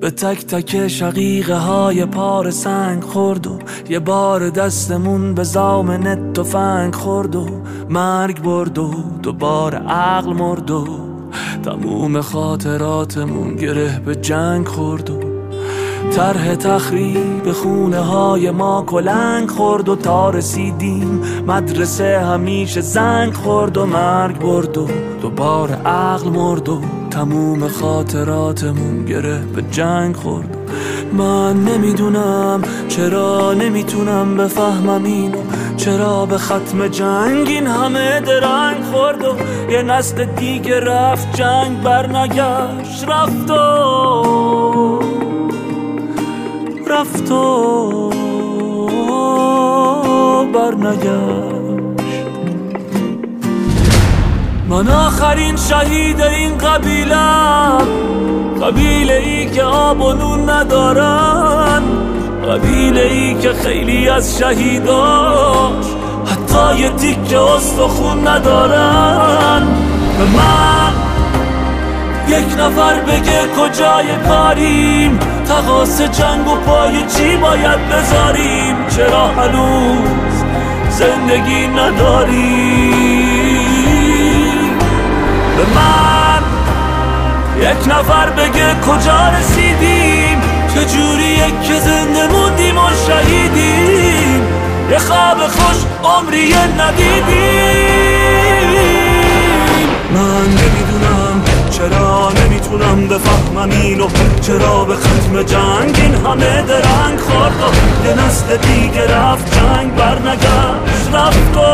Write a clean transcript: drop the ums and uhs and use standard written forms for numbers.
به تک تک شقیقه های پار سنگ خورد و یه بار دستمون به زامن تفنگ خورد و مرگ برد و دوباره عقل مرد و تموم خاطراتمون گره به جنگ خورد و طرح تخریب خونه های ما کلنگ خورد و تا رسیدیم مدرسه همیشه زنگ خورد و مرگ برد و دوباره عقل مرد و تموم خاطراتمون گره به جنگ خورد. من نمیدونم چرا نمیتونم بفهمم اینو، چرا به ختم جنگ این همه درنگ خورد و یه نسل دیگه رفت جنگ برنگشت، رفت و برنگشت. من آخرین شهید این قبیله‌ام، قبیله ای که آب و نون ندارن، قبیله ای که خیلی از شهیداش حتی یه تیکه استخون ندارن. به من یک نفر بگه کجای کاریم، تقاص جنگ و پای چی باید بذاریم، چرا هنوز زندگی نداریم. به من یک نفر بگه کجا رسیدیم، چجوریه که زنده موندیم و شهیدیم، یه خواب خوش عمری ندیدیم. من نمیدونم چرا نمیتونم بفهمم اینو، چرا به ختم جنگ این همه درنگ خورد و یه نسل دیگه رفت جنگ برنگشت، رفت و